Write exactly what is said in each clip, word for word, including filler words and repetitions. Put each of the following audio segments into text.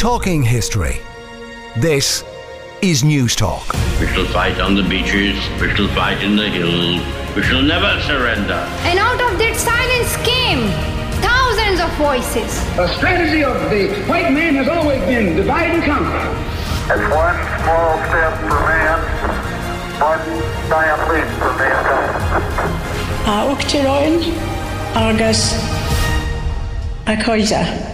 Talking history. This is News Talk. We shall fight on the beaches, we shall fight in the hills, we shall never surrender. And out of that silence came thousands of voices. The strategy of the white man has always been divide and conquer. It's one small step for man, one giant leap for mankind. A Uachtaráin agus a Coisa.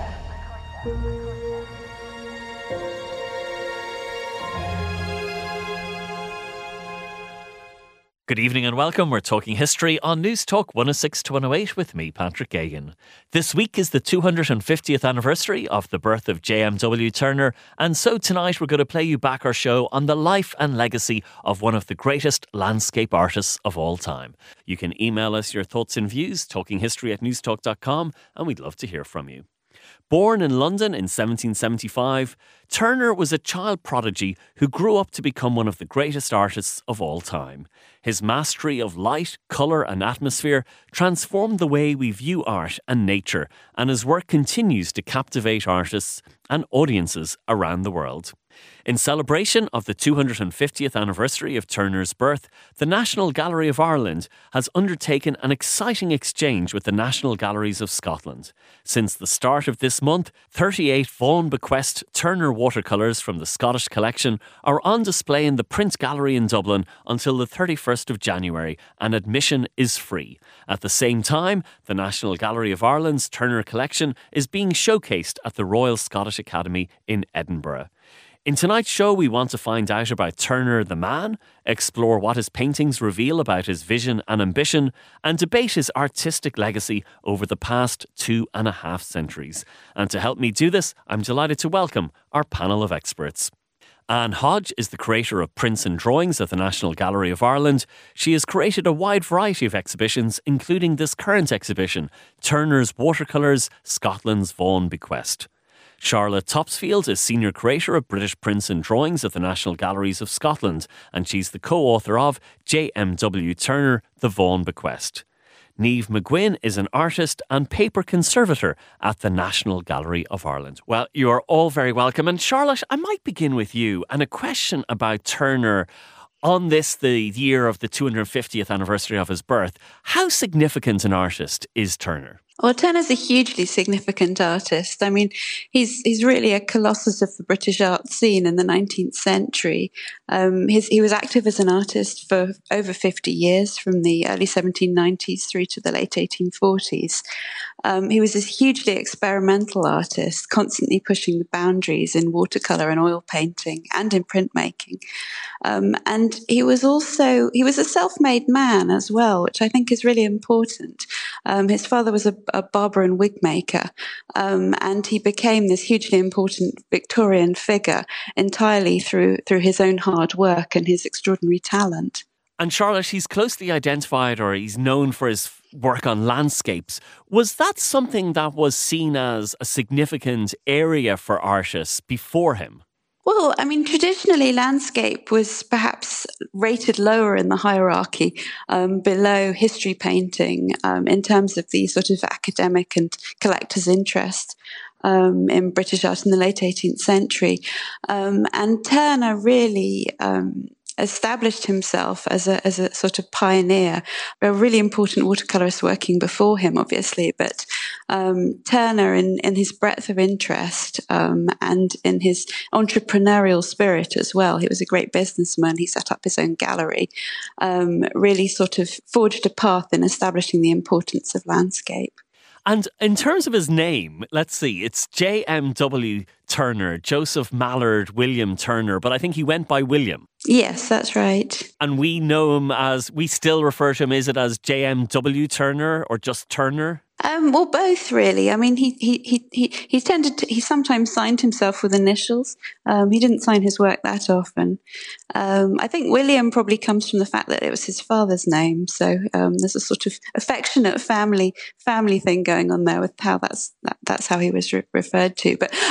Good evening and welcome. We're talking history on News Talk one oh six to one oh eight with me, Patrick Geoghegan. This week is the two hundred fiftieth anniversary of the birth of J M W Turner, and so tonight we're going to play you back our show on the life and legacy of one of the greatest landscape artists of all time. You can email us your thoughts and views, talkinghistory at newstalk dot com, and we'd love to hear from you. Born in London in seventeen seventy-five, Turner was a child prodigy who grew up to become one of the greatest artists of all time. His mastery of light, colour and atmosphere transformed the way we view art and nature, and his work continues to captivate artists and audiences around the world. In celebration of the two hundred fiftieth anniversary of Turner's birth, the National Gallery of Ireland has undertaken an exciting exchange with the National Galleries of Scotland. Since the start of this month, thirty-eight Vaughan Bequest Turner watercolours from the Scottish collection are on display in the Print Gallery in Dublin until the thirty-first of January, and admission is free. At the same time, the National Gallery of Ireland's Turner collection is being showcased at the Royal Scottish Academy in Edinburgh. In tonight's show, we want to find out about Turner the man, explore what his paintings reveal about his vision and ambition, and debate his artistic legacy over the past two and a half centuries. And to help me do this, I'm delighted to welcome our panel of experts. Anne Hodge is the creator of Prints and Drawings at the National Gallery of Ireland. She has created a wide variety of exhibitions, including this current exhibition, Turner's Watercolours, Scotland's Vaughan Bequest. Charlotte Topsfield is Senior Curator of British Prints and Drawings at the National Galleries of Scotland, and she's the co-author of J M W Turner, The Vaughan Bequest. Niamh McGuinn is an artist and paper conservator at the National Gallery of Ireland. Well, you are all very welcome. And Charlotte, I might begin with you, and a question about Turner. On this, the year of the two hundred fiftieth anniversary of his birth, how significant an artist is Turner? Well, Turner's a hugely significant artist. I mean, he's he's really a colossus of the British art scene in the nineteenth century. Um, his, he was active as an artist for over fifty years, from the early seventeen nineties through to the late eighteen forties. Um, he was a hugely experimental artist, constantly pushing the boundaries in watercolour and oil painting and in printmaking. Um, and he was also, he was a self-made man as well, which I think is really important. Um, his father was a, a barber and wig maker, um, and he became this hugely important Victorian figure entirely through through his own hard work and his extraordinary talent. And Charlotte, he's closely identified, or he's known for his work on landscapes. Was that something that was seen as a significant area for artists before him? Well, I mean, traditionally, landscape was perhaps rated lower in the hierarchy, um, below history painting, um, in terms of the sort of academic and collector's interest um, in British art in the late eighteenth century. Um, and Turner really um, established himself as a as a sort of pioneer. There were really important watercolourists working before him, obviously, but um, Turner, in, in his breadth of interest um, and in his entrepreneurial spirit as well, he was a great businessman. He set up his own gallery, um, really sort of forged a path in establishing the importance of landscape. And in terms of his name, let's see, it's J M W Turner, Joseph Mallard William Turner, but I think he went by William. Yes, that's right. And we know him as, we still refer to him, is it as J M W Turner or just Turner? Um, well, both really. I mean, he he he he he tended to. He sometimes signed himself with initials. Um, he didn't sign his work that often. Um, I think William probably comes from the fact that it was his father's name. So um, there's a sort of affectionate family family thing going on there with how that's that, that's how he was re- referred to. But I mean, the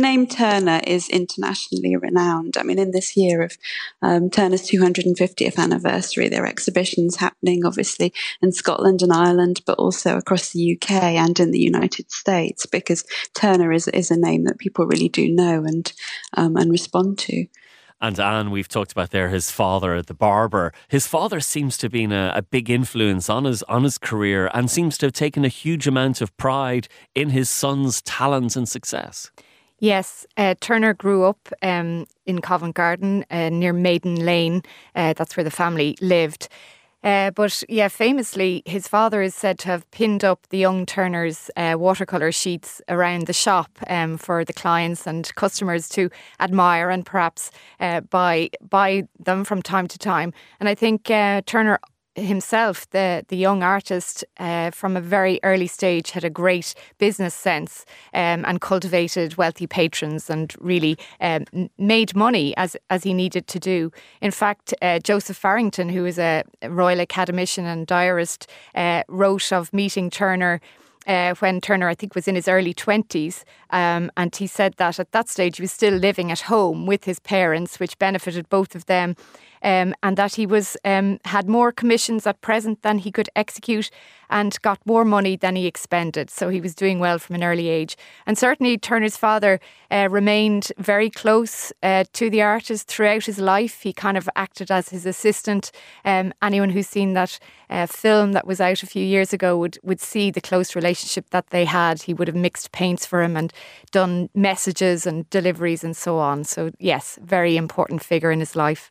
name Turner is internationally renowned. I mean, in this year of um, Turner's two hundred fiftieth anniversary, there are exhibitions happening, obviously, in Scotland and Ireland, but also across the U K and in the United States, because Turner is is a name that people really do know and um, and respond to. And Anne, we've talked about there his father, the barber. His father seems to have been a, a big influence on his on his career and seems to have taken a huge amount of pride in his son's talent and success. Yes, uh, Turner grew up um, in Covent Garden uh, near Maiden Lane. Uh, that's where the family lived. Uh, but yeah, famously, his father is said to have pinned up the young Turner's uh, watercolour sheets around the shop um, for the clients and customers to admire and perhaps uh, buy buy them from time to time. And I think uh, Turner himself, the the young artist, uh, from a very early stage had a great business sense um, and cultivated wealthy patrons and really um, made money as as he needed to do. In fact, uh, Joseph Farrington, who is a Royal Academician and diarist, uh, wrote of meeting Turner Uh, when Turner, I think, was in his early twenties. Um, and he said that at that stage he was still living at home with his parents, which benefited both of them. Um, and that he was um, had more commissions at present than he could execute and got more money than he expended. So he was doing well from an early age. And certainly Turner's father uh, remained very close uh, to the artist throughout his life. He kind of acted as his assistant. Um, anyone who's seen that uh, film that was out a few years ago would, would see the close relationship that they had. He would have mixed paints for him and done messages and deliveries and so on. So yes, very important figure in his life.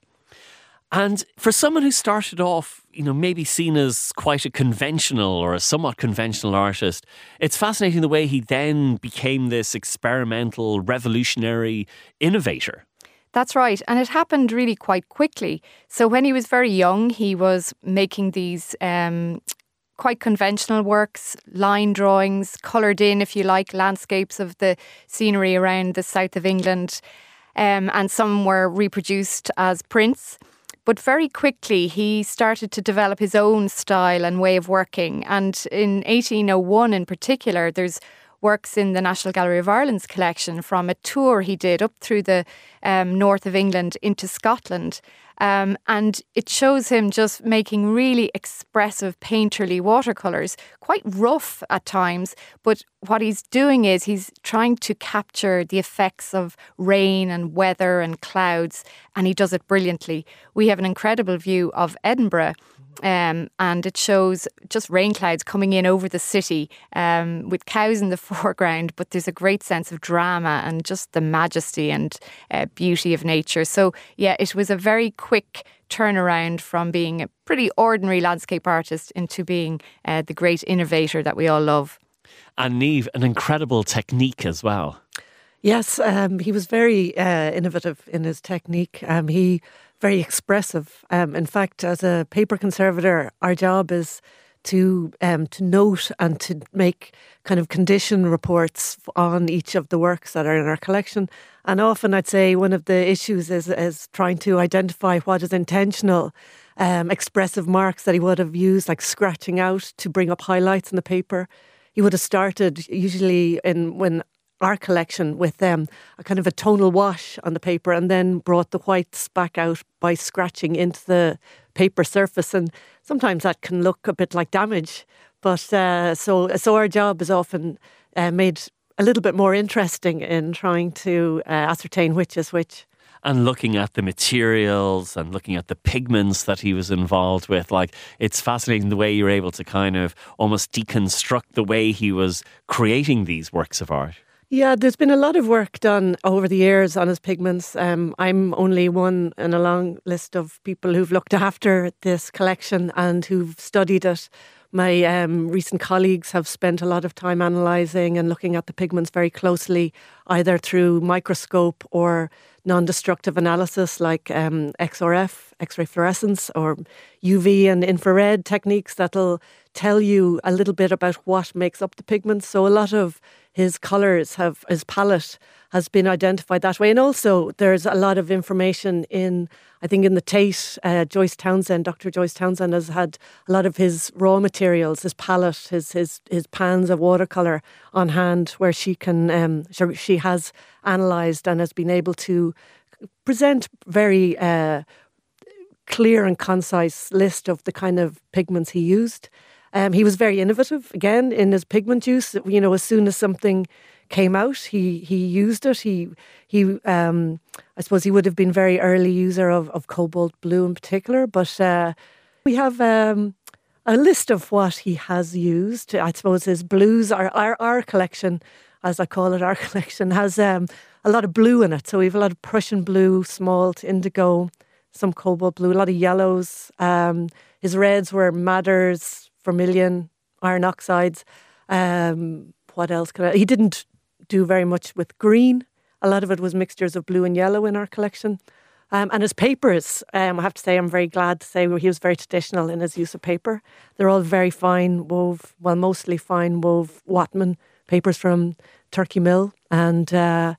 And for someone who started off, you know, maybe seen as quite a conventional or a somewhat conventional artist, it's fascinating the way he then became this experimental, revolutionary innovator. That's right. And it happened really quite quickly. So when he was very young, he was making these um, quite conventional works, line drawings, coloured in, if you like, landscapes of the scenery around the south of England. Um, and some were reproduced as prints. But very quickly, he started to develop his own style and way of working. And in eighteen oh one in particular, there's works in the National Gallery of Ireland's collection from a tour he did up through the um, north of England into Scotland. Um, and it shows him just making really expressive painterly watercolours, quite rough at times. But what he's doing is he's trying to capture the effects of rain and weather and clouds, and he does it brilliantly. We have an incredible view of Edinburgh. Um, and it shows just rain clouds coming in over the city um, with cows in the foreground, but there's a great sense of drama and just the majesty and uh, beauty of nature. So yeah, it was a very quick turnaround from being a pretty ordinary landscape artist into being uh, the great innovator that we all love. And Niamh, an incredible technique as well. Yes, um, he was very uh, innovative in his technique. Um, he very expressive. Um, in fact, as a paper conservator, our job is to um, to note and to make kind of condition reports on each of the works that are in our collection. And often I'd say one of the issues is, is trying to identify what is intentional um, expressive marks that he would have used, like scratching out to bring up highlights in the paper. He would have started usually in when our collection with them, um, a kind of a tonal wash on the paper, and then brought the whites back out by scratching into the paper surface. And sometimes that can look a bit like damage. But uh, so so our job is often uh, made a little bit more interesting in trying to uh, ascertain which is which. And looking at the materials and looking at the pigments that he was involved with, like, it's fascinating the way you're able to kind of almost deconstruct the way he was creating these works of art. Yeah, there's been a lot of work done over the years on his pigments. Um, I'm only one in a long list of people who've looked after this collection and who've studied it. My um, recent colleagues have spent a lot of time analysing and looking at the pigments very closely, either through microscope or non-destructive analysis like um, X R F, X-ray fluorescence, or U V and infrared techniques that'll tell you a little bit about what makes up the pigments. So a lot of his colours have, his palette has been identified that way. And also there's a lot of information in, I think in the Tate, uh, Joyce Townsend, Doctor Joyce Townsend has had a lot of his raw materials, his palette, his his his pans of watercolour on hand, where she can, um, she has analysed and has been able to present very uh, clear and concise list of the kind of pigments he used. Um, he was very innovative, again, in his pigment use. You know, as soon as something came out, he he used it. He he um, I suppose he would have been very early user of, of cobalt blue in particular. But uh, we have um, a list of what he has used. I suppose his blues, our our, our collection, as I call it, our collection has um, a lot of blue in it. So we have a lot of Prussian blue, smalt, indigo, some cobalt blue, a lot of yellows. Um, his reds were madders, vermilion, iron oxides. Um, what else could I? He didn't do very much with green. A lot of it was mixtures of blue and yellow in our collection. Um, and his papers, um, I have to say, I'm very glad to say he was very traditional in his use of paper. They're all very fine wove, well, mostly fine wove Whatman papers from Turkey Mill. And uh,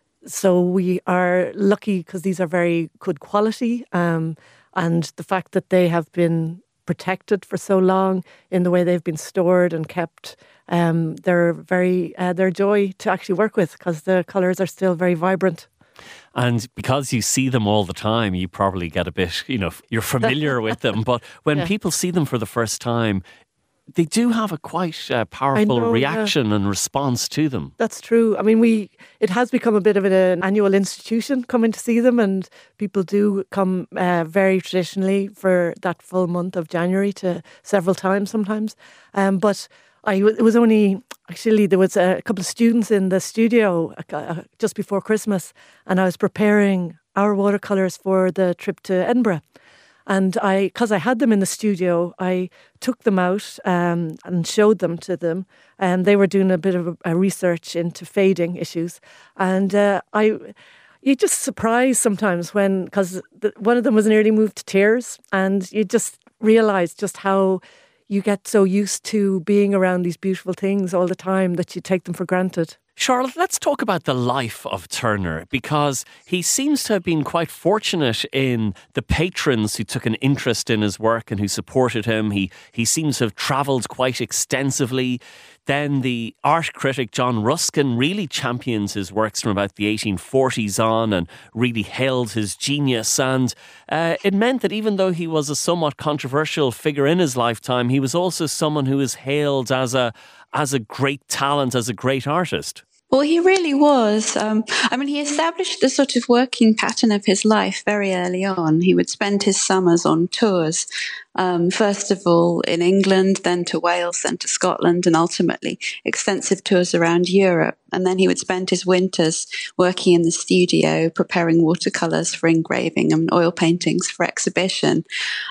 so we are lucky because these are very good quality. Um, and the fact that they have been protected for so long in the way they've been stored and kept, um, they're very, uh, they're a joy to actually work with because the colours are still very vibrant. And because you see them all the time, you probably get a bit, you know, you're familiar with them. But when yeah. people see them for the first time, they do have a quite uh, powerful know, reaction yeah. and response to them. That's true. I mean, we it has become a bit of an annual institution coming to see them, and people do come uh, very traditionally for that full month of January to several times sometimes. Um, but I, it was only, actually, there was a couple of students in the studio uh, just before Christmas, and I was preparing our watercolours for the trip to Edinburgh. And I, because I had them in the studio, I took them out um, and showed them to them. And they were doing a bit of a, a research into fading issues. And uh, I, you just surprised sometimes when, because one of them was nearly moved to tears, and you just realise just how you get so used to being around these beautiful things all the time that you take them for granted. Charlotte, let's talk about the life of Turner, because he seems to have been quite fortunate in the patrons who took an interest in his work and who supported him. He he seems to have travelled quite extensively. Then the art critic John Ruskin really champions his works from about the eighteen forties on and really hailed his genius. And uh, it meant that even though he was a somewhat controversial figure in his lifetime, he was also someone who was hailed as a as a great talent, as a great artist. Well, he really was. Um, I mean, he established the sort of working pattern of his life very early on. He would spend his summers on tours, um, first of all in England, then to Wales, then to Scotland, and ultimately extensive tours around Europe. And then he would spend his winters working in the studio, preparing watercolours for engraving and oil paintings for exhibition.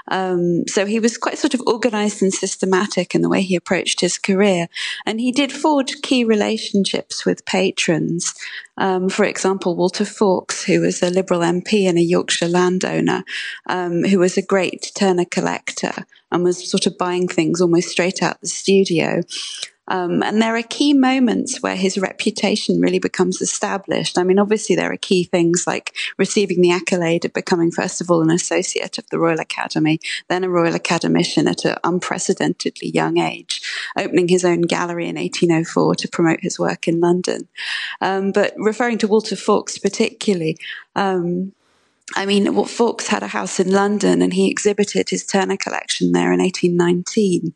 Um, so he was quite sort of organised and systematic in the way he approached his career. And he did forge key relationships with patrons. Um, for example, Walter Fawkes, who was a Liberal M P and a Yorkshire landowner, um, who was a great Turner collector and was sort of buying things almost straight out the studio. Um, and there are key moments where his reputation really becomes established. I mean, obviously there are key things like receiving the accolade of becoming, first of all, an associate of the Royal Academy, then a Royal Academician at an unprecedentedly young age, opening his own gallery in eighteen oh four to promote his work in London. Um, but referring to Walter Fawkes particularly, um, I mean, well, Fawkes had a house in London and he exhibited his Turner collection there in eighteen nineteen.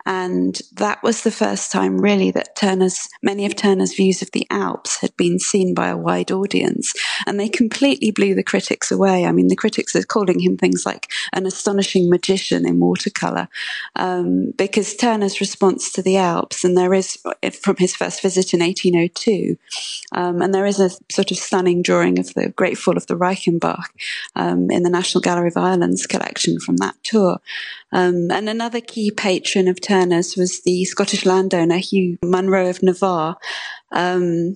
And that was the first time really that Turner's, many of Turner's views of the Alps had been seen by a wide audience. And they completely blew the critics away. I mean, the critics are calling him things like an astonishing magician in watercolour, um, because Turner's response to the Alps, and there is, from his first visit in eighteen oh two, um, and there is a sort of stunning drawing of the Great Fall of the Reichenbach, Um, in the National Gallery of Ireland's collection from that tour. Um, and another key patron of Turner's was the Scottish landowner Hugh Munro of Navarre, um,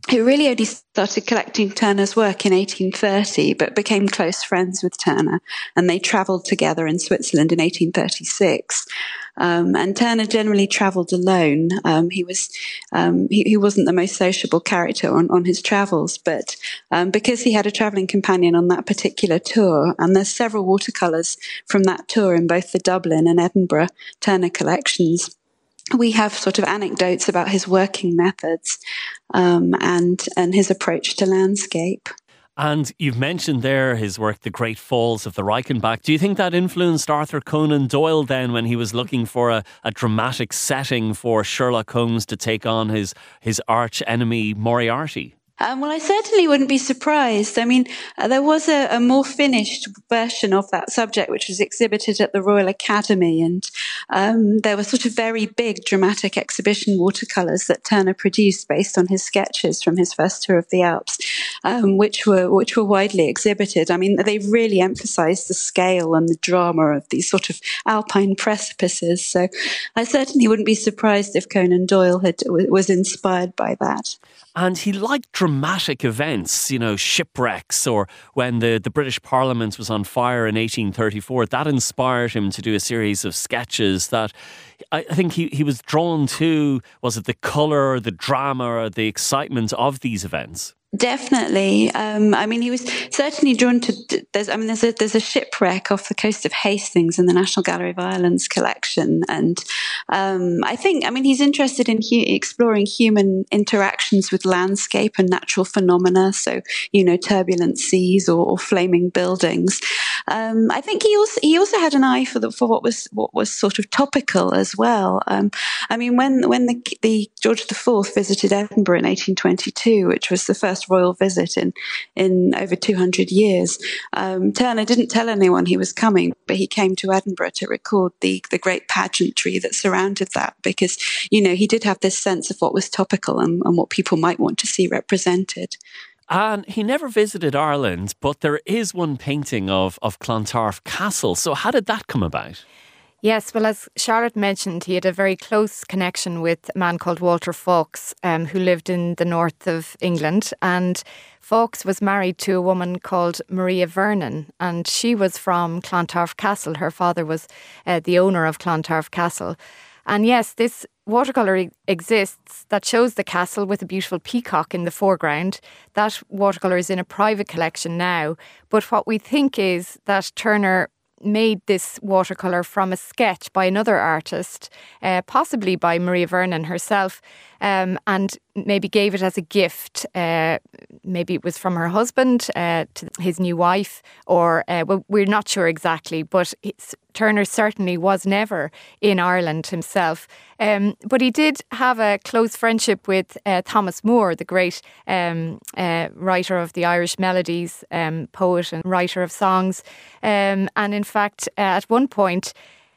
who really only started collecting Turner's work in eighteen thirty, but became close friends with Turner, and they travelled together in Switzerland in eighteen thirty-six. Um, and Turner generally travelled alone. Um, he was um, he, he wasn't the most sociable character on, on his travels, but um, because he had a travelling companion on that particular tour, and there's several watercolours from that tour in both the Dublin and Edinburgh Turner collections, we have sort of anecdotes about his working methods um, and and his approach to landscape. And you've mentioned there his work, The Great Falls of the Reichenbach. Do you think that influenced Arthur Conan Doyle then when he was looking for a, a dramatic setting for Sherlock Holmes to take on his, his arch enemy Moriarty? Um, well, I certainly wouldn't be surprised. I mean, uh, there was a, a more finished version of that subject which was exhibited at the Royal Academy, and um, there were sort of very big dramatic exhibition watercolours that Turner produced based on his sketches from his first tour of the Alps, um, which were which were widely exhibited. I mean, they really emphasised the scale and the drama of these sort of alpine precipices. So, I certainly wouldn't be surprised if Conan Doyle had was inspired by that. And he liked dramatic events, you know, shipwrecks, or when the, the British Parliament was on fire in eighteen thirty-four. That inspired him to do a series of sketches that I think he, he was drawn to. Was it the colour, the drama, or the excitement of these events? Definitely. Um, I mean, he was certainly drawn to. There's, I mean, there's a there's a shipwreck off the coast of Hastings in the National Gallery of Ireland's collection, and um, I think, I mean, he's interested in hu- exploring human interactions with landscape and natural phenomena. So, you know, turbulent seas or, or flaming buildings. Um, I think he also he also had an eye for the, for what was what was sort of topical as well. Um, I mean, when when the the George the Fourth visited Edinburgh in eighteen twenty-two, which was the first royal visit in in over two hundred years, um, Turner didn't tell anyone he was coming, but he came to Edinburgh to record the the great pageantry that surrounded that, because, you know, he did have this sense of what was topical and, and what people might want to see represented. And he never visited Ireland, but there is one painting of, of Clontarf Castle. So how did that come about? Yes, well, as Charlotte mentioned, he had a very close connection with a man called Walter Fawkes, um, who lived in the north of England. And Fawkes was married to a woman called Maria Vernon, and she was from Clontarf Castle. Her father was uh, the owner of Clontarf Castle. And yes, this watercolour exists that shows the castle with a beautiful peacock in the foreground. That watercolour is in a private collection now. But what we think is that Turner made this watercolour from a sketch by another artist, uh, possibly by Maria Vernon herself, um, and maybe gave it as a gift. Uh, maybe it was from her husband uh, to his new wife, or uh, well, we're not sure exactly, but it's, Turner certainly was never in Ireland himself. Um, but he did have a close friendship with uh, Thomas Moore, the great um, uh, writer of the Irish melodies, um, poet and writer of songs. Um, and in fact, uh, at one point,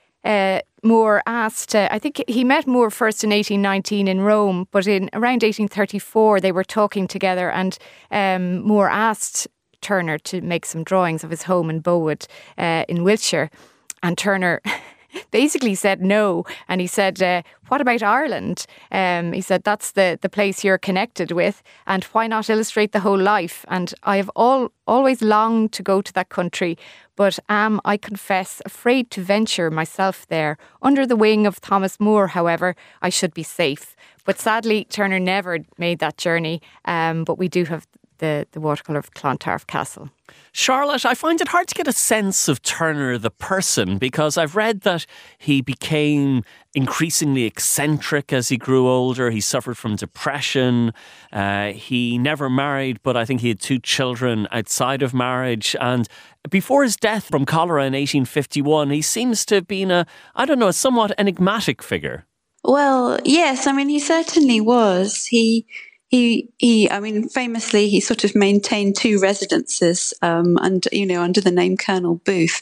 uh, Moore asked, uh, I think he met Moore first in eighteen nineteen in Rome, but in around eighteen thirty-four they were talking together, and um, Moore asked Turner to make some drawings of his home in Bowood uh, in Wiltshire. And Turner basically said no. And he said, uh, what about Ireland? Um, he said, that's the, the place you're connected with. And why not illustrate the whole life? And I have all, always longed to go to that country, but am, I confess, afraid to venture myself there. Under the wing of Thomas Moore, however, I should be safe. But sadly, Turner never made that journey. Um, but we do have the, the watercolour of Clontarf Castle. Charlotte, I find it hard to get a sense of Turner the person, because I've read that he became increasingly eccentric as he grew older. He suffered from depression. Uh, he never married, but I think he had two children outside of marriage. And before his death from cholera in eighteen fifty-one, he seems to have been a, I don't know, a somewhat enigmatic figure. Well, yes, I mean, he certainly was. He... He, he, I mean, famously, he sort of maintained two residences, um, and you know, under the name Colonel Booth.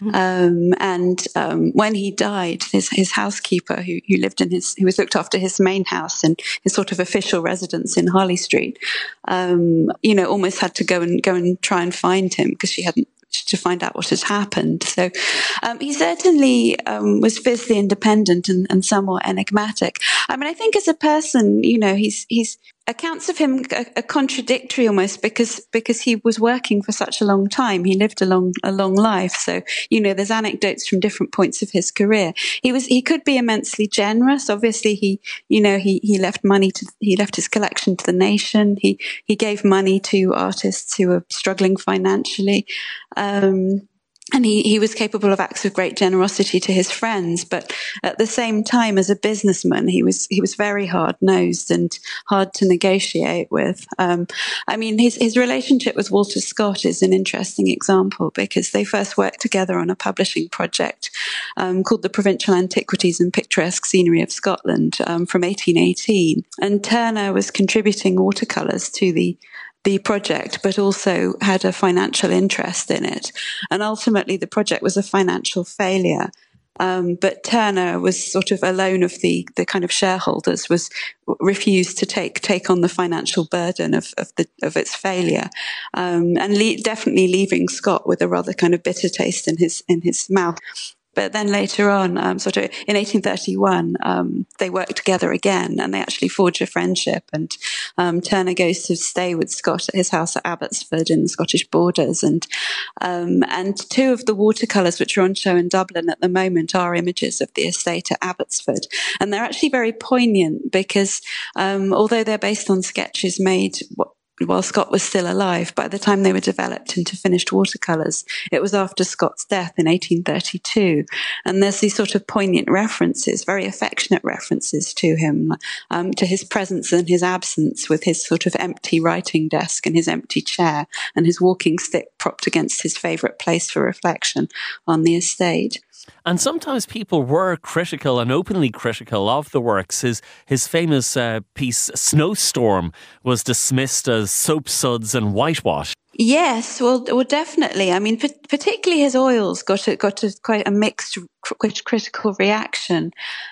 Um, and um, when he died, his his housekeeper, who who lived in his, who was looked after his main house and his sort of official residence in Harley Street, um, you know, almost had to go and go and try and find him, because she hadn't to find out what had happened. So um, he certainly um, was fiercely independent and, and somewhat enigmatic. I mean, I think as a person, you know, he's he's accounts of him are, are contradictory almost because because he was working for such a long time. He lived a long a long life. So, you know, there's anecdotes from different points of his career. He was he could be immensely generous. Obviously, he you know he he left money to he left his collection to the nation. He he gave money to artists who were struggling financially. Um, And he, he was capable of acts of great generosity to his friends, but at the same time, as a businessman, he was he was very hard-nosed and hard to negotiate with. Um, I mean, his his relationship with Walter Scott is an interesting example because they first worked together on a publishing project um, called The Provincial Antiquities and Picturesque Scenery of Scotland um, from eighteen eighteen, and Turner was contributing watercolours to the the project, but also had a financial interest in it. And ultimately, the project was a financial failure. Um, but Turner was sort of alone of the, the kind of shareholders, was refused to take take on the financial burden of of, the, of its failure, um, and le- definitely leaving Scott with a rather kind of bitter taste in his in his mouth. But then later on, um, sort of in eighteen thirty-one, um, they worked together again and they actually forge a friendship. And um, Turner goes to stay with Scott at his house at Abbotsford in the Scottish borders. And um, and two of the watercolours which are on show in Dublin at the moment are images of the estate at Abbotsford. And they're actually very poignant because um, although they're based on sketches made while Scott was still alive, by the time they were developed into finished watercolours, it was after Scott's death in eighteen thirty-two. And there's these sort of poignant references, very affectionate references to him, um, to his presence and his absence, with his sort of empty writing desk and his empty chair and his walking stick propped against his favourite place for reflection on the estate. And sometimes people were critical and openly critical of the works. His his famous uh, piece, Snowstorm, was dismissed as soapsuds and whitewash. Yes, well, well, definitely. I mean, p- particularly his oils got a, got a, quite a mixed cr- critical reaction.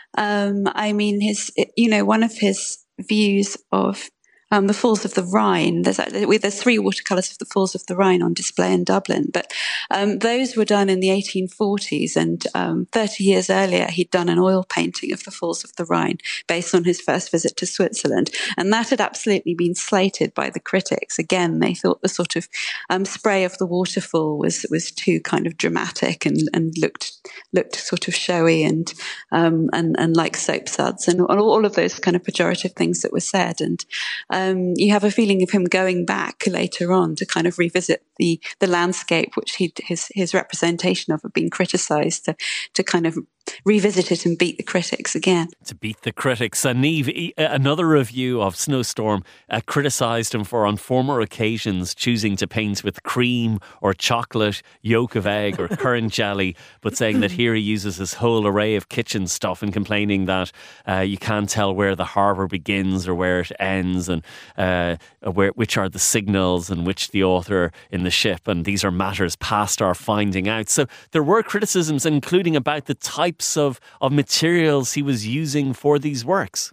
Um, I mean, his, you know, one of his views of Um, the Falls of the Rhine. There's there's three watercolours of the Falls of the Rhine on display in Dublin, but um, those were done in the eighteen forties, and um, thirty years earlier he'd done an oil painting of the Falls of the Rhine based on his first visit to Switzerland, and that had absolutely been slated by the critics. Again, they thought the sort of um, spray of the waterfall was was too kind of dramatic and, and looked looked sort of showy and um, and and like soapsuds and all of those kind of pejorative things that were said. And Um, you have a feeling of him going back later on to kind of revisit the the landscape, which he his his representation of had been criticised, to to kind of revisit it and beat the critics again. To beat the critics. And Niamh, another review of Snowstorm uh, criticised him for, on former occasions, choosing to paint with cream or chocolate, yolk of egg or currant jelly, but saying that here he uses his whole array of kitchen stuff and complaining that uh, you can't tell where the harbour begins or where it ends, and uh, where which are the signals and which the author in the ship, and these are matters past our finding out. So there were criticisms, including about the types of, of materials he was using for these works.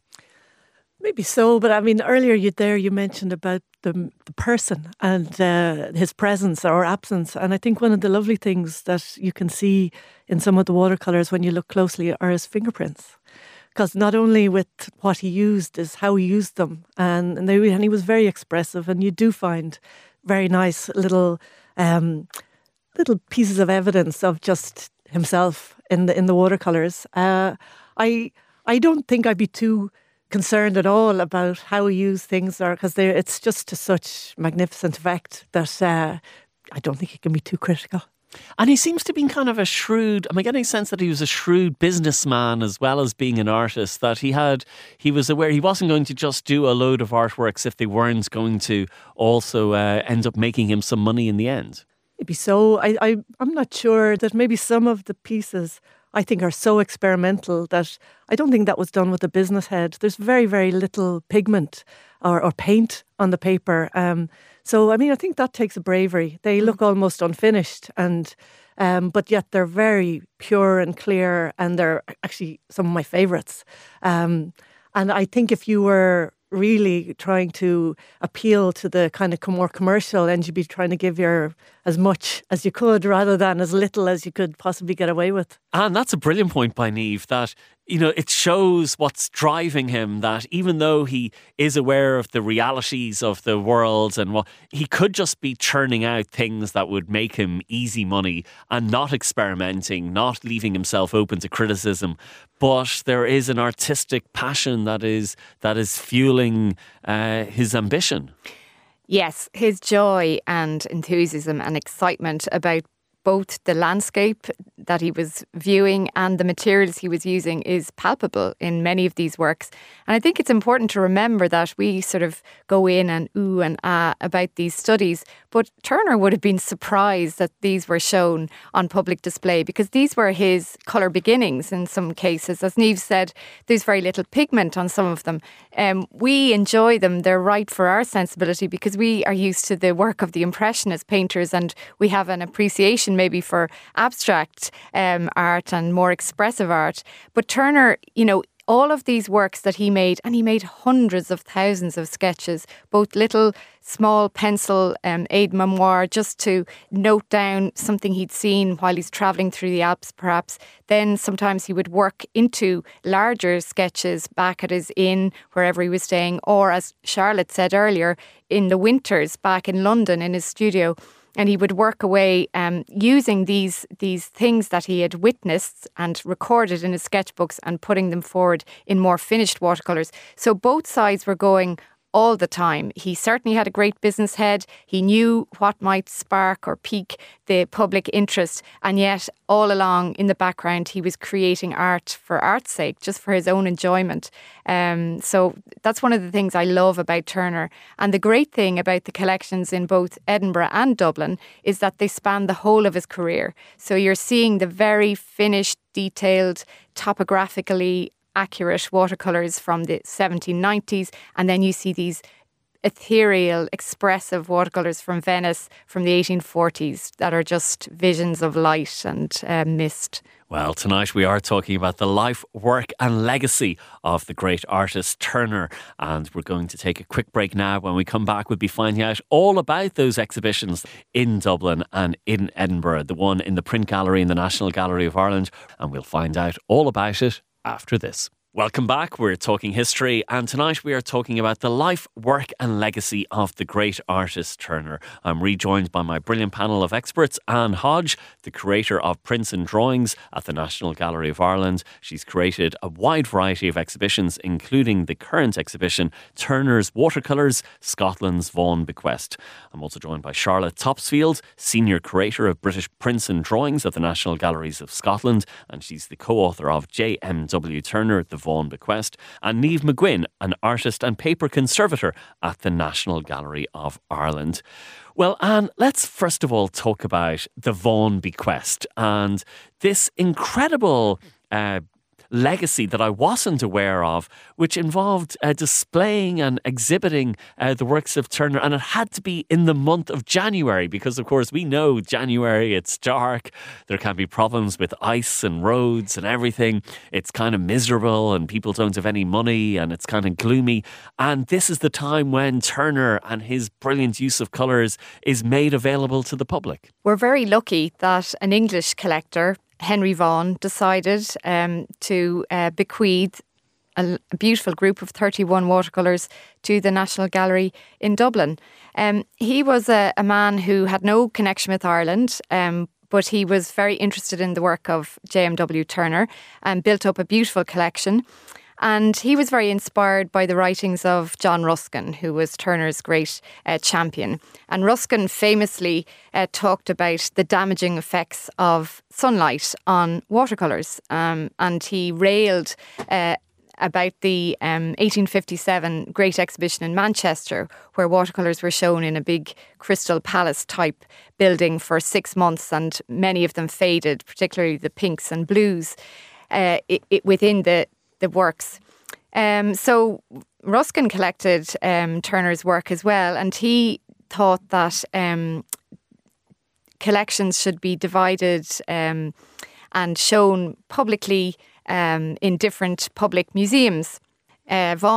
Maybe so, but I mean, earlier you there you mentioned about the, the person and uh, his presence or absence, and I think one of the lovely things that you can see in some of the watercolours when you look closely are his fingerprints. Because not only with what he used is how he used them, and and, they, and he was very expressive, and you do find very nice little um, little pieces of evidence of just himself in the in the watercolours. Uh, I I don't think I'd be too concerned at all about how he used things, or because it's just to such magnificent effect that uh, I don't think he can be too critical. And he seems to be kind of a shrewd, am I getting a sense that he was a shrewd businessman as well as being an artist, that he had, he was aware he wasn't going to just do a load of artworks if they weren't going to also uh, end up making him some money in the end? Maybe so. I, I, I'm not sure that maybe some of the pieces I think are so experimental that I don't think that was done with a business head. There's very, very little pigment or, or paint on the paper. Um, so, I mean, I think that takes a bravery. They look almost unfinished, and um, but yet they're very pure and clear, and they're actually some of my favourites. Um, and I think if you were really trying to appeal to the kind of more commercial and you'd be trying to give your as much as you could rather than as little as you could possibly get away with. And that's a brilliant point by Niamh, that, you know, it shows what's driving him, that even though he is aware of the realities of the world and what he could just be churning out things that would make him easy money and not experimenting, not leaving himself open to criticism. But there is an artistic passion that is that is fueling uh, his ambition. Yes, his joy and enthusiasm and excitement about both the landscape that he was viewing and the materials he was using is palpable in many of these works. And I think it's important to remember that we sort of go in and ooh and ah about these studies, but Turner would have been surprised that these were shown on public display because these were his colour beginnings in some cases. As Niamh said, there's very little pigment on some of them. Um, we enjoy them, they're right for our sensibility because we are used to the work of the Impressionist painters and we have an appreciation maybe for abstract um, art and more expressive art. But Turner, you know, all of these works that he made, and he made hundreds of thousands of sketches, both little, small pencil um, aide-memoire, just to note down something he'd seen while he's travelling through the Alps, perhaps. Then sometimes he would work into larger sketches back at his inn, wherever he was staying, or as Charlotte said earlier, in the winters back in London in his studio. And he would work away um, using these these things that he had witnessed and recorded in his sketchbooks and putting them forward in more finished watercolours. So both sides were going all the time. He certainly had a great business head. He knew what might spark or pique the public interest. And yet, all along in the background, he was creating art for art's sake, just for his own enjoyment. Um, so that's one of the things I love about Turner. And the great thing about the collections in both Edinburgh and Dublin is that they span the whole of his career. So you're seeing the very finished, detailed, topographically accurate watercolours from the seventeen nineties, and then you see these ethereal, expressive watercolours from Venice from the eighteen forties that are just visions of light and uh, mist. Well, tonight we are talking about the life, work and legacy of the great artist Turner, and we're going to take a quick break now. When we come back, we'll be finding out all about those exhibitions in Dublin and in Edinburgh, the one in the Print Gallery in the National Gallery of Ireland, and we'll find out all about it after this. Welcome back. We're talking history, and tonight we are talking about the life, work and legacy of the great artist Turner. I'm rejoined by my brilliant panel of experts. Anne Hodge, the curator of prints and drawings at the National Gallery of Ireland. She's created a wide variety of exhibitions, including the current exhibition, Turner's Watercolours, Scotland's Vaughan Bequest. I'm also joined by Charlotte Topsfield, senior curator of British prints and drawings at the National Galleries of Scotland, and she's the co-author of J M W Turner, the Vaughan Bequest, and Niamh McGuinn, an artist and paper conservator at the National Gallery of Ireland. Well, Anne, let's first of all talk about the Vaughan Bequest and this incredible uh, legacy that I wasn't aware of, which involved uh, displaying and exhibiting uh, the works of Turner, and it had to be in the month of January because, of course, we know January, it's dark, there can be problems with ice and roads and everything, it's kind of miserable and people don't have any money and it's kind of gloomy, and this is the time when Turner and his brilliant use of colours is made available to the public. We're very lucky that an English collector, Henry Vaughan, decided um, to uh, bequeath a, a beautiful group of thirty-one watercolours to the National Gallery in Dublin. Um, he was a, a man who had no connection with Ireland, um, but he was very interested in the work of J M W Turner and built up a beautiful collection. And he was very inspired by the writings of John Ruskin, who was Turner's great uh, champion. And Ruskin famously uh, talked about the damaging effects of sunlight on watercolours. Um, and he railed uh, about the um, eighteen fifty-seven Great Exhibition in Manchester, where watercolours were shown in a big Crystal Palace type building for six months, and many of them faded, particularly the pinks and blues uh, it, it, within the the works. Um, so Ruskin collected um, Turner's work as well, and he thought that um, collections should be divided um, and shown publicly um, in different public museums. Uh, Vaughan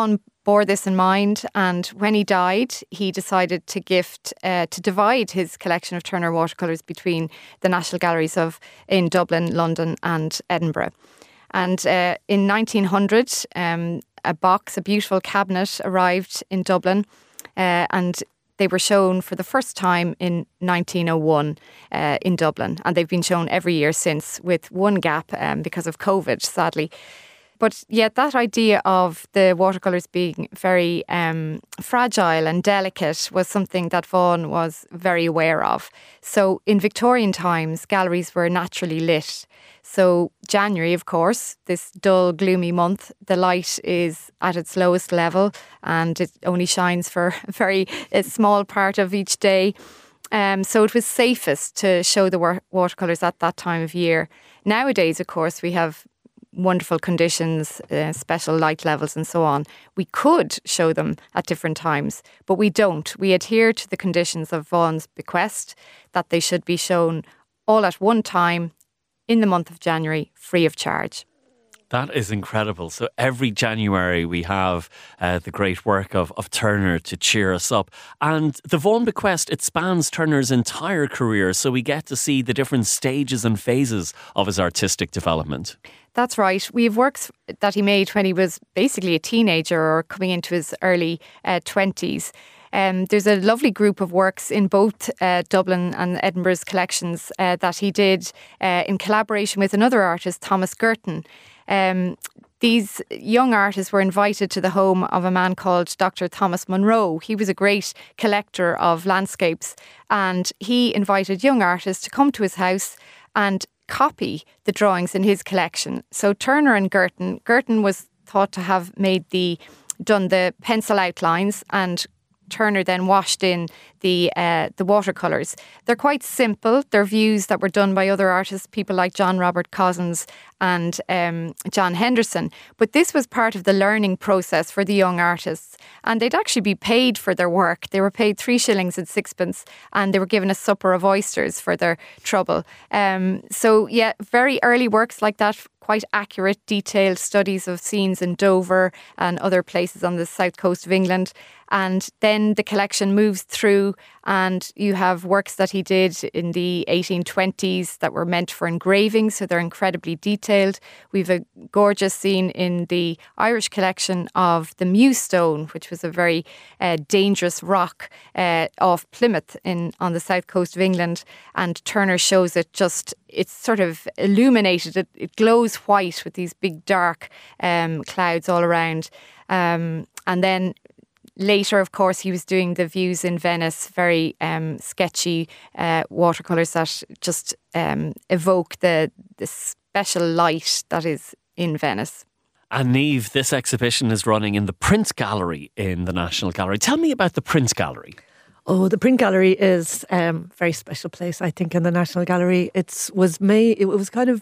bore this in mind, and when he died, he decided to gift, uh, to divide his collection of Turner watercolours between the National Galleries of in Dublin, London and Edinburgh. And uh, in nineteen hundred, um, a box, a beautiful cabinet arrived in Dublin, uh, and they were shown for the first time in nineteen oh one uh, in Dublin, and they've been shown every year since, with one gap um, because of COVID, sadly. But yet that idea of the watercolours being very um, fragile and delicate was something that Vaughan was very aware of. So in Victorian times, galleries were naturally lit. So January, of course, this dull, gloomy month, the light is at its lowest level and it only shines for a very a small part of each day. Um, so it was safest to show the wa- watercolours at that time of year. Nowadays, of course, we have wonderful conditions, uh, special light levels and so on. We could show them at different times, but we don't. We adhere to the conditions of Vaughan's bequest that they should be shown all at one time in the month of January, free of charge. That is incredible. So every January we have uh, the great work of, of Turner to cheer us up. And the Vaughan Bequest, it spans Turner's entire career, so we get to see the different stages and phases of his artistic development. That's right. We have works that he made when he was basically a teenager or coming into his early uh, twenties. Um, there's a lovely group of works in both uh, Dublin and Edinburgh's collections uh, that he did uh, in collaboration with another artist, Thomas Girton. Um, these young artists were invited to the home of a man called Doctor Thomas Munro. He was a great collector of landscapes, and he invited young artists to come to his house and copy the drawings in his collection. So Turner and Girton, Girton was thought to have made the done the pencil outlines, and Turner then washed in the uh, the watercolours. They're quite simple. They're views that were done by other artists, people like John Robert Cozzens and um, John Henderson. But this was part of the learning process for the young artists. And they'd actually be paid for their work. They were paid three shillings and sixpence, and they were given a supper of oysters for their trouble. Um, so, yeah, very early works like that, quite accurate, detailed studies of scenes in Dover and other places on the south coast of England. And then the collection moves through, and you have works that he did in the eighteen twenties that were meant for engraving, so they're incredibly detailed. We've a gorgeous scene in the Irish collection of the Mew Stone, which was a very uh, dangerous rock uh, off Plymouth in on the south coast of England, and Turner shows it just, it's sort of illuminated, it, it glows white with these big dark um, clouds all around. Um, and then later, of course, he was doing the views in Venice, very um, sketchy uh, watercolours that just um, evoke the, the special light that is in Venice. And Niamh, this exhibition is running in the Print Gallery in the National Gallery. Tell me about the Print Gallery. Oh, the Print Gallery is a um, very special place, I think, in the National Gallery. It was made, it was kind of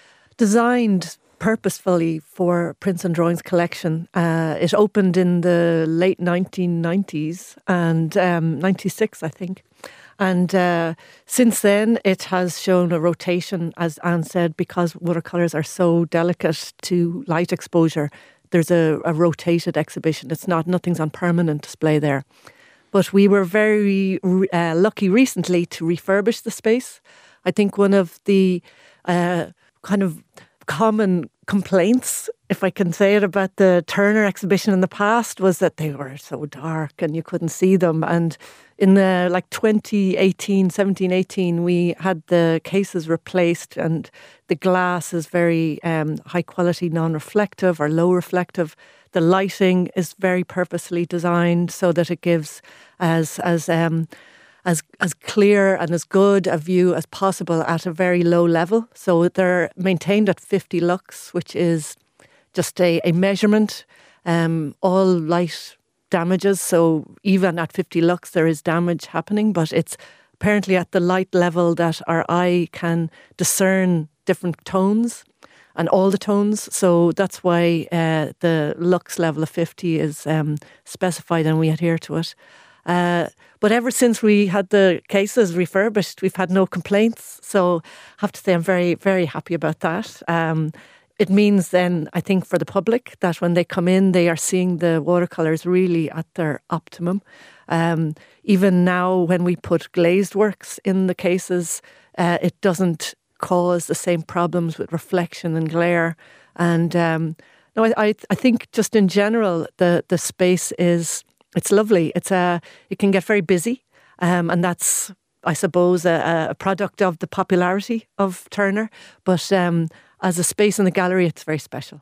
designed purposefully for prints and drawings collection. Uh, it opened in the late nineteen nineties and um, ninety-six, I think. And uh, since then, it has shown a rotation, as Anne said, because watercolours are so delicate to light exposure. There's a, a rotated exhibition. It's not, nothing's on permanent display there. But we were very uh, lucky recently to refurbish the space. I think one of the uh, kind of common complaints, if I can say it, about the Turner exhibition in the past was that they were so dark and you couldn't see them. And in the like twenty eighteen, seventeen, eighteen, we had the cases replaced, and the glass is very um, high quality, non-reflective or low reflective. The lighting is very purposely designed so that it gives as as um, as as clear and as good a view as possible at a very low level. So they're maintained at fifty lux, which is just a, a measurement. Um, all light damages, so even at fifty lux there is damage happening, but it's apparently at the light level that our eye can discern different tones and all the tones. So that's why uh, the lux level of fifty is um, specified, and we adhere to it. Uh, but ever since we had the cases refurbished, we've had no complaints. So I have to say I'm very, very happy about that. Um, it means then, I think, for the public that when they come in, they are seeing the watercolours really at their optimum. Um, even now, when we put glazed works in the cases, uh, it doesn't cause the same problems with reflection and glare. And um, no, I, I I think just in general, the the space is it's lovely. It's a it can get very busy, um, and that's, I suppose, a, a product of the popularity of Turner. But um, as a space in the gallery, it's very special.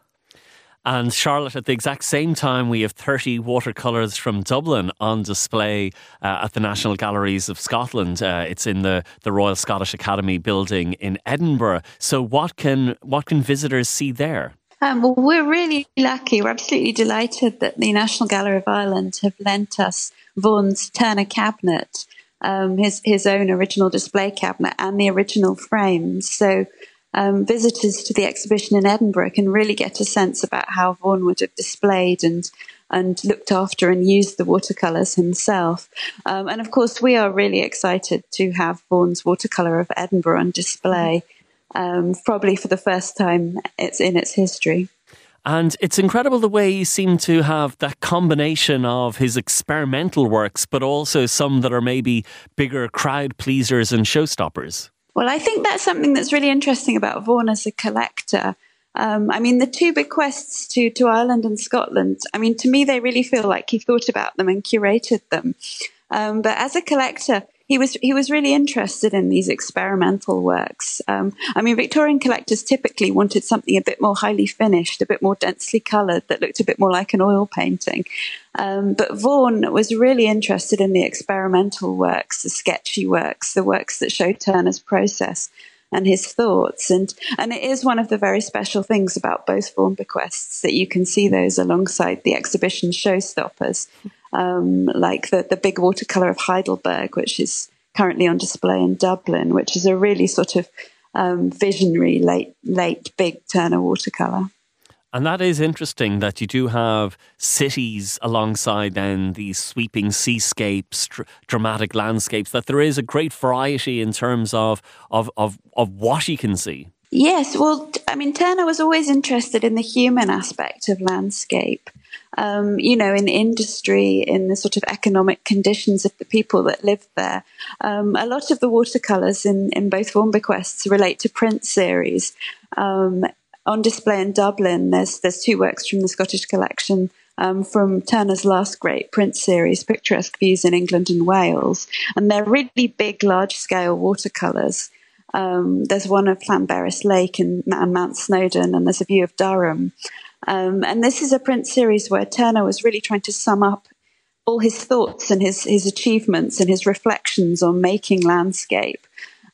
And Charlotte, at the exact same time, we have thirty watercolours from Dublin on display uh, at the National Galleries of Scotland. Uh, it's in the, the Royal Scottish Academy building in Edinburgh. So what can what can visitors see there? Um, well, we're really lucky. We're absolutely delighted that the National Gallery of Ireland have lent us Vaughan's Turner cabinet, um, his, his own original display cabinet, and the original frames. So Um, visitors to the exhibition in Edinburgh can really get a sense about how Vaughan would have displayed and and looked after and used the watercolours himself. Um, and of course, we are really excited to have Vaughan's Watercolour of Edinburgh on display, um, probably for the first time it's in its history. And it's incredible the way you seem to have that combination of his experimental works, but also some that are maybe bigger crowd pleasers and showstoppers. Well, I think that's something that's really interesting about Vaughan as a collector. Um, I mean, the two bequests to, to Ireland and Scotland, I mean, to me, they really feel like he thought about them and curated them. Um, but as a collector, he was he was really interested in these experimental works. Um, I mean, Victorian collectors typically wanted something a bit more highly finished, a bit more densely coloured, that looked a bit more like an oil painting. Um, but Vaughan was really interested in the experimental works, the sketchy works, the works that show Turner's process and his thoughts. And, and it is one of the very special things about both Vaughan bequests that you can see those alongside the exhibition showstoppers. Um, like the, the big watercolour of Heidelberg, which is currently on display in Dublin, which is a really sort of um, visionary late, late big Turner watercolour. And that is interesting that you do have cities alongside then these sweeping seascapes, dr- dramatic landscapes, that there is a great variety in terms of, of, of, of what you can see. Yes, well, I mean, Turner was always interested in the human aspect of landscape. Um, you know, in industry, in the sort of economic conditions of the people that lived there. Um, a lot of the watercolours in, in both Vaughan bequests relate to print series. Um, on display in Dublin, there's there's two works from the Scottish collection um, from Turner's last great print series, Picturesque Views in England and Wales. And they're really big, large-scale watercolours. Um, there's one of Llanberis Lake and, and Mount Snowdon, and there's a view of Durham. Um, and this is a print series where Turner was really trying to sum up all his thoughts and his, his achievements and his reflections on making landscape.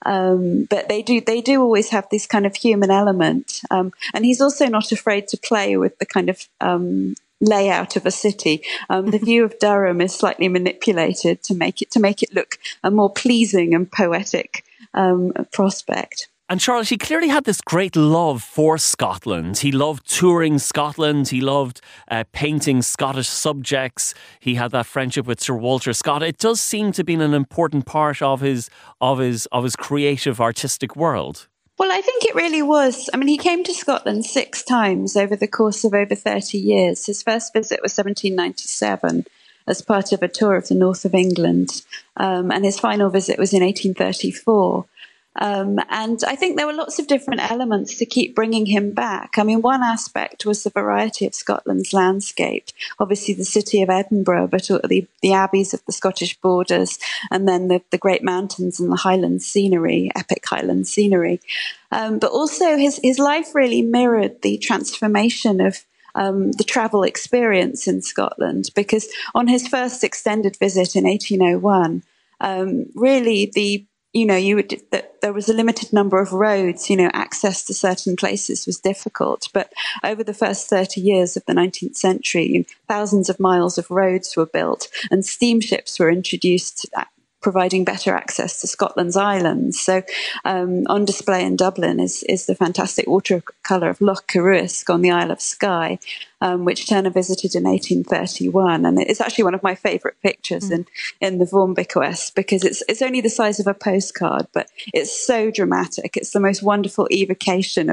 Um, but they do they do always have this kind of human element. Um, and he's also not afraid to play with the kind of um, layout of a city. Um, the view of Durham is slightly manipulated to make it to make it look a more pleasing and poetic um, prospect. And Charles, he clearly had this great love for Scotland. He loved touring Scotland. He loved uh, painting Scottish subjects. He had that friendship with Sir Walter Scott. It does seem to have been an important part of his of his of his creative artistic world. Well, I think it really was. I mean, he came to Scotland six times over the course of over thirty years. His first visit was seventeen ninety-seven as part of a tour of the north of England, um, and his final visit was in eighteen thirty-four. Um, and I think there were lots of different elements to keep bringing him back. I mean, one aspect was the variety of Scotland's landscape. Obviously, the city of Edinburgh, but the, the abbeys of the Scottish borders, and then the, the great mountains and the Highland scenery, epic Highland scenery. Um, but also, his, his life really mirrored the transformation of Um, the travel experience in Scotland, because on his first extended visit in eighteen oh one, um, really the you know you would that there was a limited number of roads. You know, access to certain places was difficult. But over the first thirty years of the nineteenth century, you know, thousands of miles of roads were built, and steamships were introduced, providing better access to Scotland's islands. So um, on display in Dublin is, is the fantastic watercolour of Loch Caruisk on the Isle of Skye, um, which Turner visited in eighteen thirty-one. And it's actually one of my favourite pictures mm. in, in the Vaughan bequest, because it's, it's only the size of a postcard, but it's so dramatic. It's the most wonderful evocation of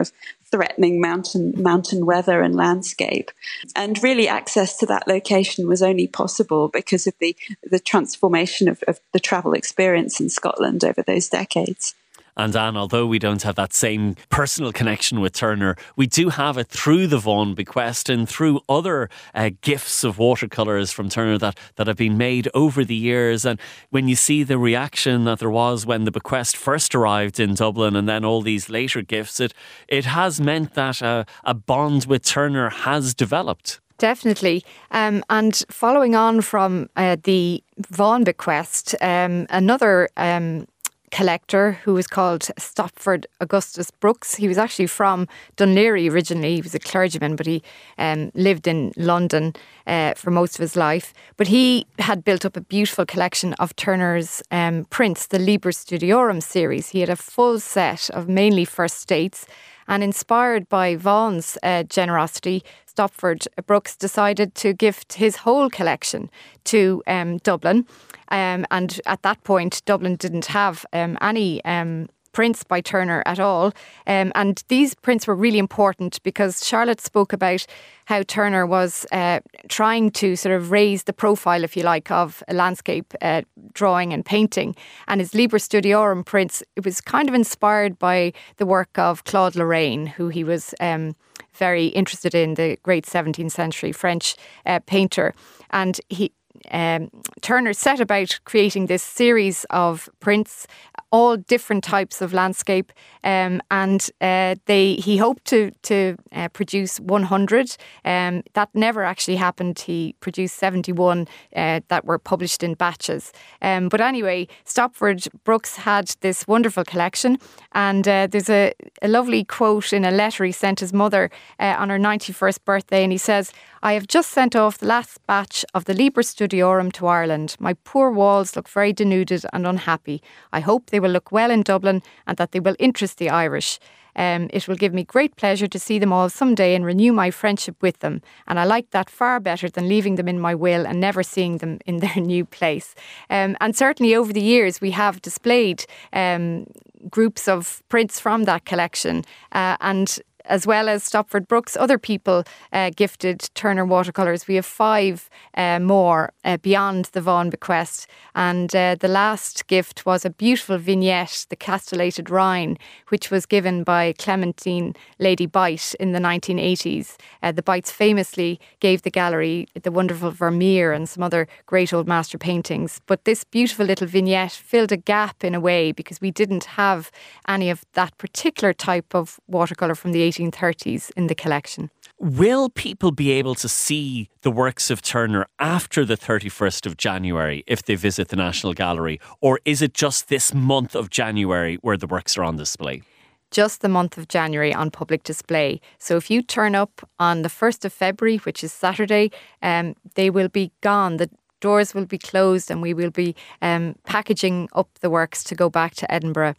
threatening mountain mountain weather and landscape. And really access to that location was only possible because of the, the transformation of, of the travel experience in Scotland over those decades. And Anne, although we don't have that same personal connection with Turner, we do have it through the Vaughan bequest and through other uh, gifts of watercolours from Turner that, that have been made over the years. And when you see the reaction that there was when the bequest first arrived in Dublin and then all these later gifts, it, it has meant that uh, a bond with Turner has developed. Definitely. Um, and following on from uh, the Vaughan bequest, um, another um, collector who was called Stopford Augustus Brooks. He was actually from Dunleary originally. He was a clergyman, but he um, lived in London uh, for most of his life. But he had built up a beautiful collection of Turner's um, prints, the Liber Studiorum series. He had a full set of mainly First States, and inspired by Vaughan's uh, generosity, Stopford Brooks decided to gift his whole collection to um, Dublin. Um, and at that point, Dublin didn't have um, any um, prints by Turner at all. Um, and these prints were really important because Charlotte spoke about how Turner was uh, trying to sort of raise the profile, if you like, of a landscape uh, drawing and painting. And his Liber Studiorum prints, it was kind of inspired by the work of Claude Lorraine, who he was um, very interested in, the great seventeenth century French uh, painter. And he Um, Turner set about creating this series of prints, all different types of landscape, um, and uh, they he hoped to to uh, produce one hundred. Um, that never actually happened. He produced seventy-one uh, that were published in batches. Um, but anyway, Stopford Brooks had this wonderful collection, and uh, there's a, a lovely quote in a letter he sent his mother uh, on her ninety-first birthday, and he says, "I have just sent off the last batch of the Liber Studiorum to Ireland. My poor walls look very denuded and unhappy. I hope they will look well in Dublin and that they will interest the Irish. Um, it will give me great pleasure to see them all someday and renew my friendship with them. And I like that far better than leaving them in my will and never seeing them in their new place." Um, and certainly over the years we have displayed um, groups of prints from that collection, uh, and as well as Stopford Brooks, other people uh, gifted Turner watercolours. We have five uh, more uh, beyond the Vaughan bequest. And uh, the last gift was a beautiful vignette, The Castellated Rhine, which was given by Clementine Lady Byte in the nineteen eighties. Uh, the Bytes famously gave the gallery the wonderful Vermeer and some other great old master paintings. But this beautiful little vignette filled a gap in a way because we didn't have any of that particular type of watercolour from the eighteen thirties in the collection. Will people be able to see the works of Turner after the thirty-first of January if they visit the National Gallery? Or is it just this month of January where the works are on display? Just the month of January on public display. So if you turn up on the first of February, which is Saturday, um, they will be gone. The doors will be closed and we will be um, packaging up the works to go back to Edinburgh.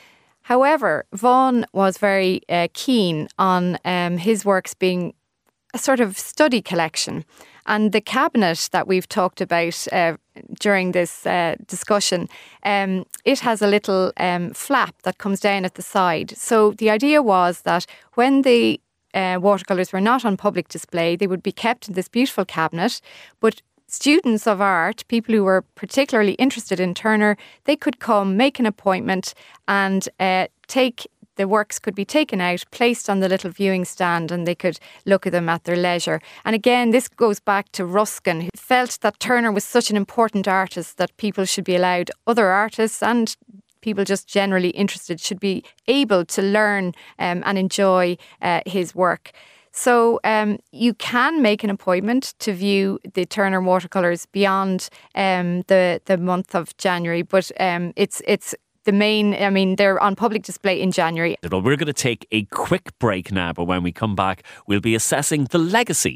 However, Vaughan was very uh, keen on um, his works being a sort of study collection. And the cabinet that we've talked about uh, during this uh, discussion, um, it has a little um, flap that comes down at the side. So the idea was that when the uh, watercolours were not on public display, they would be kept in this beautiful cabinet, but students of art, people who were particularly interested in Turner, they could come, make an appointment and uh, take, the works could be taken out, placed on the little viewing stand and they could look at them at their leisure. And again, this goes back to Ruskin, who felt that Turner was such an important artist that people should be allowed, other artists and people just generally interested should be able to learn um, and enjoy uh, his work. So um, you can make an appointment to view the Turner watercolours beyond um, the the month of January, but um, it's it's the main. I mean, they're on public display in January. Well, we're going to take a quick break now, but when we come back, we'll be assessing the legacy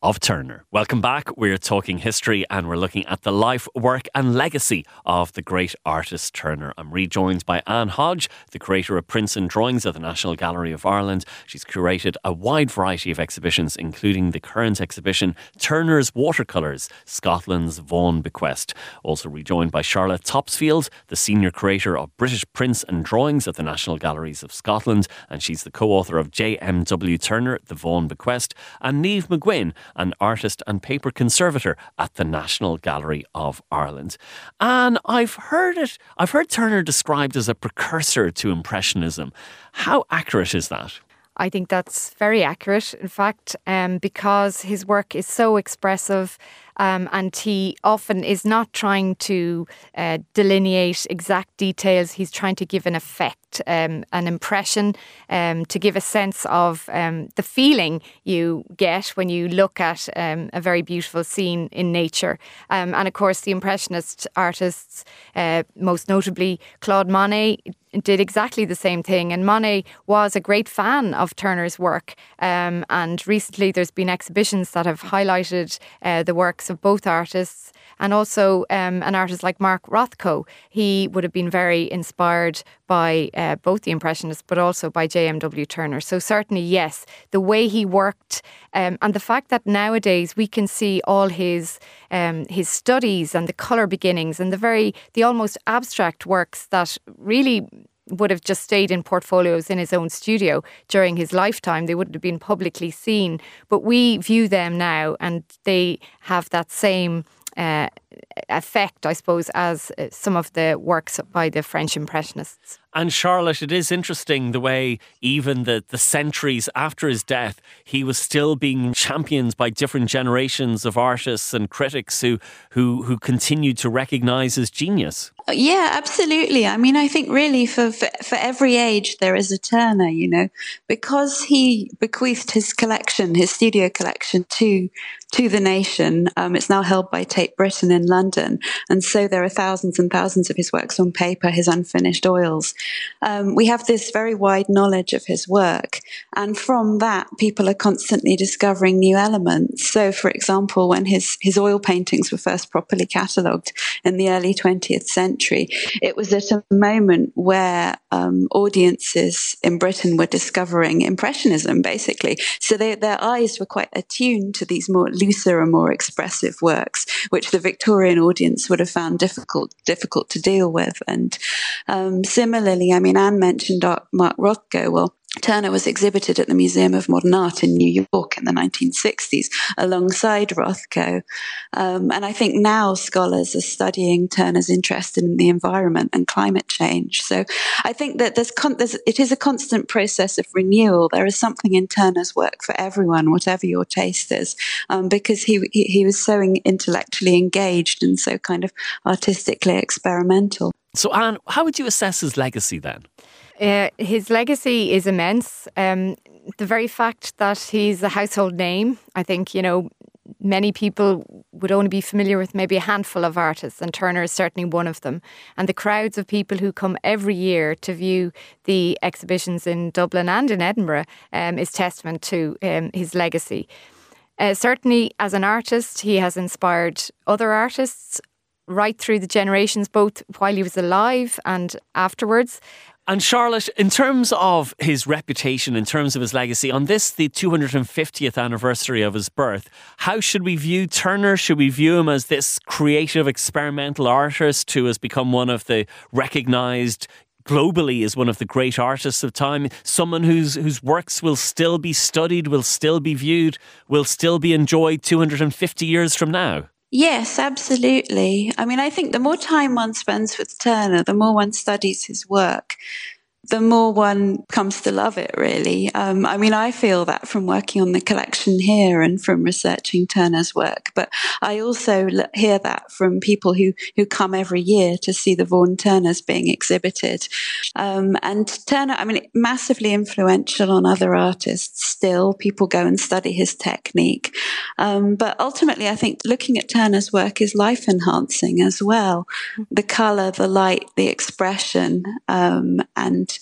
of Turner. Welcome back. We're talking history and we're looking at the life, work and legacy of the great artist Turner. I'm rejoined by Anne Hodge, the creator of Prints and Drawings at the National Gallery of Ireland. She's curated a wide variety of exhibitions, including the current exhibition, Turner's Watercolours, Scotland's Vaughan Bequest. Also rejoined by Charlotte Topsfield, the senior curator of British Prints and Drawings at the National Galleries of Scotland, and she's the co-author of J M W Turner, the Vaughan Bequest, and Niamh McGuinn, an artist and paper conservator at the National Gallery of Ireland. And I've heard it, I've heard Turner described as a precursor to Impressionism. How accurate is that? I think that's very accurate, in fact, um, because his work is so expressive um, and he often is not trying to uh, delineate exact details. He's trying to give an effect, um, an impression, um, to give a sense of um, the feeling you get when you look at um, a very beautiful scene in nature. Um, and of course, the Impressionist artists, uh, most notably Claude Monet, did exactly the same thing. And Monet was a great fan of Turner's work. Um, and recently there's been exhibitions that have highlighted uh, the works of both artists. And also um, an artist like Mark Rothko. He would have been very inspired by uh, both the Impressionists, but also by J M W Turner. So certainly, yes, the way he worked um, and the fact that nowadays we can see all his um, his studies and the colour beginnings and the very, the almost abstract works that really would have just stayed in portfolios in his own studio during his lifetime. They wouldn't have been publicly seen. But we view them now and they have that same Uh, effect, I suppose, as uh, some of the works by the French Impressionists. And Charlotte, it is interesting the way even the, the centuries after his death, he was still being championed by different generations of artists and critics who who, who continued to recognise his genius. Yeah, absolutely. I mean, I think really for, for for every age there is a Turner, you know, because he bequeathed his collection, his studio collection to to the nation. Um, it's now held by Tate Britain in London. And so there are thousands and thousands of his works on paper, his unfinished oils. Um, we have this very wide knowledge of his work. And from that, people are constantly discovering new elements. So, for example, when his, his oil paintings were first properly catalogued in the early twentieth century, it was at a moment where um, audiences in Britain were discovering Impressionism, basically. So they, their eyes were quite attuned to these more looser and more expressive works, which the Victorian audience would have found difficult difficult to deal with. And um, similarly, I mean, Anne mentioned Mark Rothko. Well, Turner was exhibited at the Museum of Modern Art in New York in the nineteen sixties alongside Rothko. Um, and I think now scholars are studying Turner's interest in the environment and climate change. So I think that there's, con- there's it is a constant process of renewal. There is something in Turner's work for everyone, whatever your taste is, um, because he, he he was so intellectually engaged and so kind of artistically experimental. So Anne, how would you assess his legacy then? Uh, his legacy is immense. Um, the very fact that he's a household name, I think, you know, many people would only be familiar with maybe a handful of artists, and Turner is certainly one of them. And the crowds of people who come every year to view the exhibitions in Dublin and in Edinburgh um, is testament to um, his legacy. Uh, certainly, as an artist, he has inspired other artists right through the generations, both while he was alive and afterwards. And Charlotte, in terms of his reputation, in terms of his legacy, on this, the two hundred fiftieth anniversary of his birth, how should we view Turner? Should we view him as this creative, experimental artist who has become one of the recognised globally as one of the great artists of time, someone whose whose works will still be studied, will still be viewed, will still be enjoyed two hundred fifty years from now? Yes, absolutely. I mean, I think the more time one spends with Turner, the more one studies his work, the more one comes to love it, really. Um, I mean, I feel that from working on the collection here and from researching Turner's work, but I also hear that from people who, who come every year to see the Vaughan Turners being exhibited. Um, and Turner, I mean, massively influential on other artists still. People go and study his technique. Um, but ultimately, I think looking at Turner's work is life-enhancing as well. The colour, the light, the expression, um, and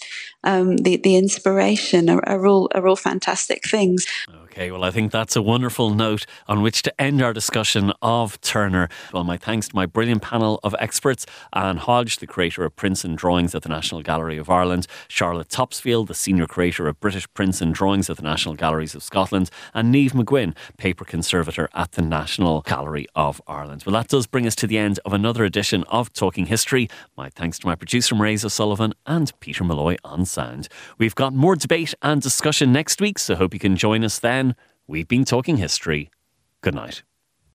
um, the the inspiration are, are all are all fantastic things. Okay, well, I think that's a wonderful note on which to end our discussion of Turner. Well, my thanks to my brilliant panel of experts: Anne Hodge, the creator of Prints and Drawings at the National Gallery of Ireland; Charlotte Topsfield, the senior creator of British Prints and Drawings at the National Galleries of Scotland; and Niamh McGuinn, paper conservator at the National Gallery of Ireland. Well, that does bring us to the end of another edition of Talking History. My thanks to my producer, Mairead O'Sullivan, and Peter Malloy on sound. We've got more debate and discussion next week, so hope you can join us then. We've been Talking History. Good night.